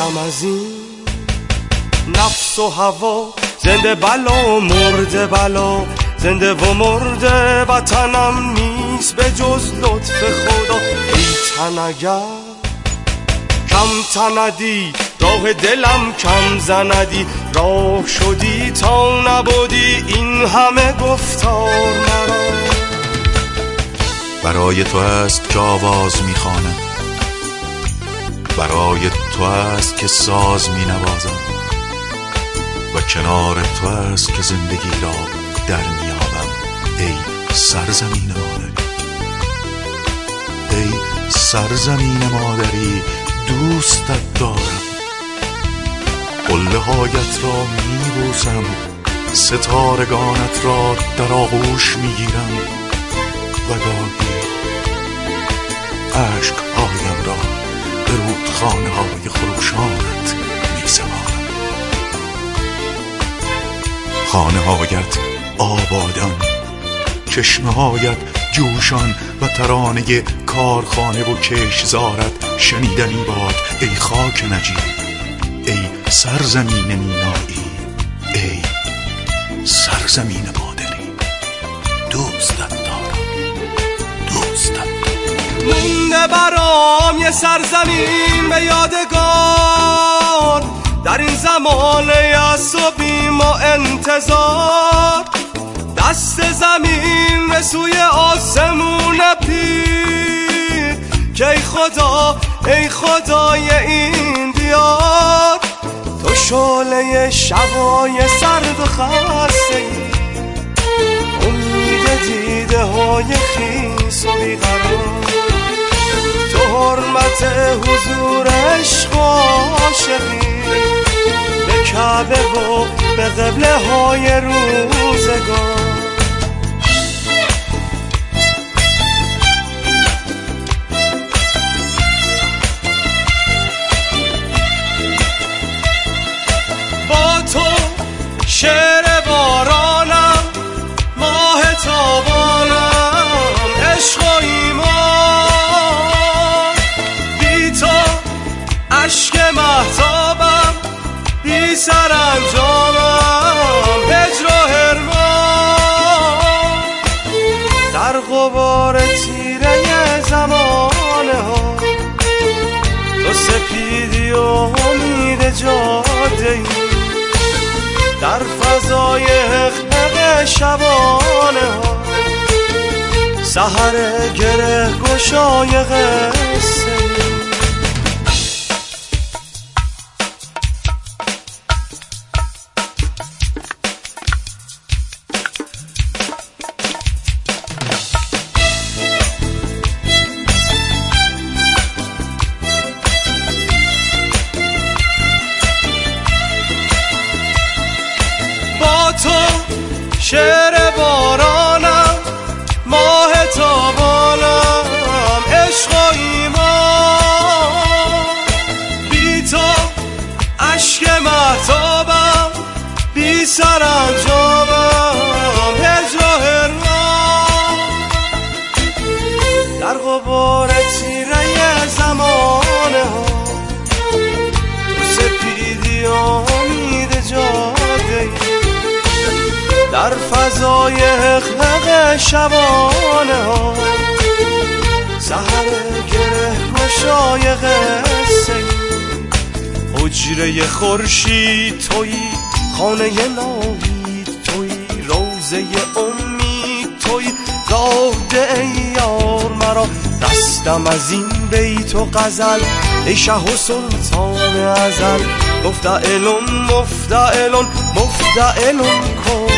دستم از این نفس و هوا، زنده بلا مرده بلا، زنده و مرده وطنم نیست به جز لطف خدا. ای تن اگر کم تندی، راه دلم کم زندی، راه شدی تا نبودی این همه گفتار مرا. برای تو است که آواز میخوانم، برای تو است که ساز مینوازم و کنار تو است که زندگی را در میابم. ای سرزمین مادری، ای سرزمین مادری، دوستت دارم. قله هایت را میبوسم، ستارگانت را در آغوش میگیرم و گاهی عشقهایم را به رودخانه های خروشانت میسپارم. خانه هایت آبادان، چشمه هایت جوشان و ترانه کارخانه و کشتزارت شنیدنی باد. ای خاک نجیب، ای سرزمین مینایی، ای سرزمین مادری، دوستت دارم، دوستت دارم. مونده برام یه سرزمین به یادگار در این زمان یأس و بیم و انتظار. دست زمین به سوی آسمون پیر که ای خدا، ای خدای این دیار. تو شعله شبای سرد و خسته ای، امید دیده های خیس و بیقرار. تو حرمت حضور عشق و عاشقی به کعبه و به قبله های روزگار. با تو شعر بارانم، ماه تابانم، عشق و ایمان. بی تو عشق مهتابم، بی سرانجامم، هجر و حرمان. در غبار تیره زمانه ها تو سپیدی و امید جاده ای، در فضای حقیق شبانه ها سحر گره گشای قصه. تو شعر بارانم، ماه تابانم، عشق و ایمان. بی تو عشق مهتابم، بی سرانجامم، هجر و حرمان. در غبار تیره زمانه ها تو سپیدی امید جاده ای، در فضای حقیق شبانه ها سحر گره گشای قصه. حجره خورشید تویی، خانه ناهید تویی، روزه امید تویی، زاده ای یار مرا. دستم از این بیت و غزل، ای شه و سلطان ازل، مفتعلون مفتعلون مفتعلون کن.